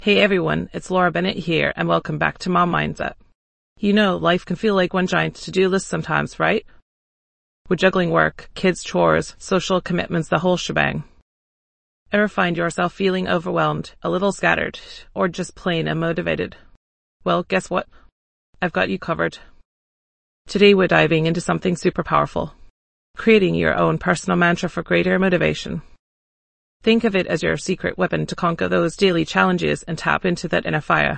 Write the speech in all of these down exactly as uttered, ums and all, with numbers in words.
Hey everyone, it's Laura Bennett here and welcome back to Mom Mindset. You know, life can feel like one giant to-do list sometimes, right? We're juggling work, kids' chores, social commitments, the whole shebang. Ever find yourself feeling overwhelmed, a little scattered, or just plain unmotivated? Well, guess what? I've got you covered. Today we're diving into something super powerful. Creating your own personal mantra for greater motivation. Think of it as your secret weapon to conquer those daily challenges and tap into that inner fire.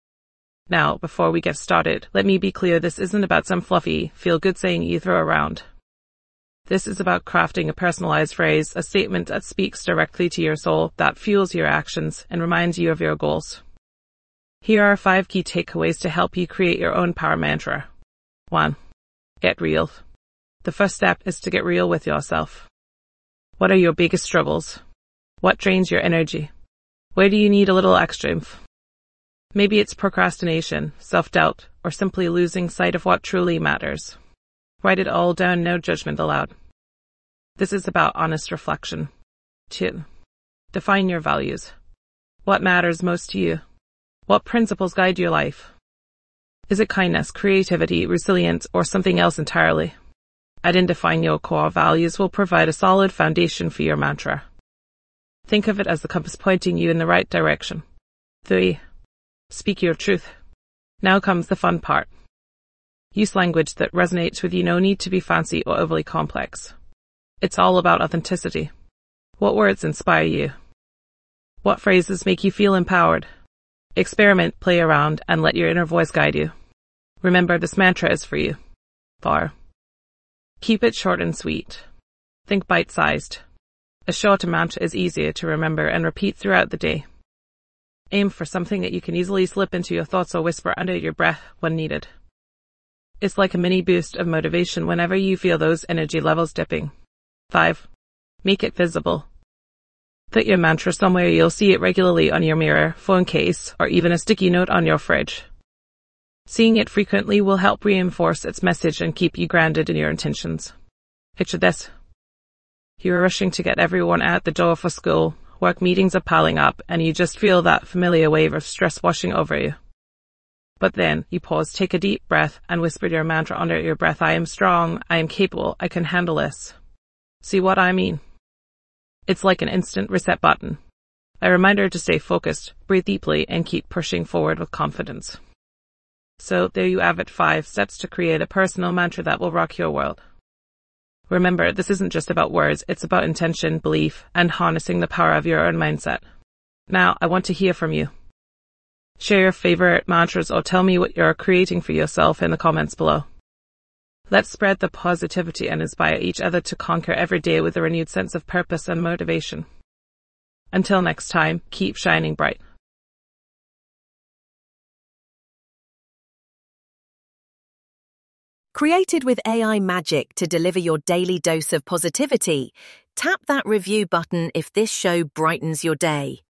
Now, before we get started, let me be clear, this isn't about some fluffy, feel-good saying you throw around. This is about crafting a personalized phrase, a statement that speaks directly to your soul, that fuels your actions, and reminds you of your goals. Here are five key takeaways to help you create your own power mantra. One. Get real. The first step is to get real with yourself. What are your biggest struggles? What drains your energy? Where do you need a little extra oomph? Maybe it's procrastination, self-doubt, or simply losing sight of what truly matters. Write it all down, no judgment allowed. This is about honest reflection. Two. Define your values. What matters most to you? What principles guide your life? Is it kindness, creativity, resilience, or something else entirely? Identifying your core values will provide a solid foundation for your mantra. Think of it as the compass pointing you in the right direction. Three. Speak your truth. Now comes the fun part. Use language that resonates with you, no need to be fancy or overly complex. It's all about authenticity. What words inspire you? What phrases make you feel empowered? Experiment, play around, and let your inner voice guide you. Remember, this mantra is for you. Four. Keep it short and sweet. Think bite-sized. A shorter mantra is easier to remember and repeat throughout the day. Aim for something that you can easily slip into your thoughts or whisper under your breath when needed. It's like a mini boost of motivation whenever you feel those energy levels dipping. Five. Make it visible. Put your mantra somewhere you'll see it regularly on your mirror, phone case, or even a sticky note on your fridge. Seeing it frequently will help reinforce its message and keep you grounded in your intentions. Picture this. You're rushing to get everyone out the door for school, work meetings are piling up, and you just feel that familiar wave of stress washing over you. But then, you pause, take a deep breath, and whisper your mantra under your breath. I am strong, I am capable, I can handle this. See what I mean? It's like an instant reset button. A reminder to stay focused, breathe deeply, and keep pushing forward with confidence. So, there you have it, five steps to create a personal mantra that will rock your world. Remember, this isn't just about words, it's about intention, belief, and harnessing the power of your own mindset. Now, I want to hear from you. Share your favorite mantras or tell me what you're creating for yourself in the comments below. Let's spread the positivity and inspire each other to conquer every day with a renewed sense of purpose and motivation. Until next time, keep shining bright. Created with A I magic to deliver your daily dose of positivity, tap that review button if this show brightens your day.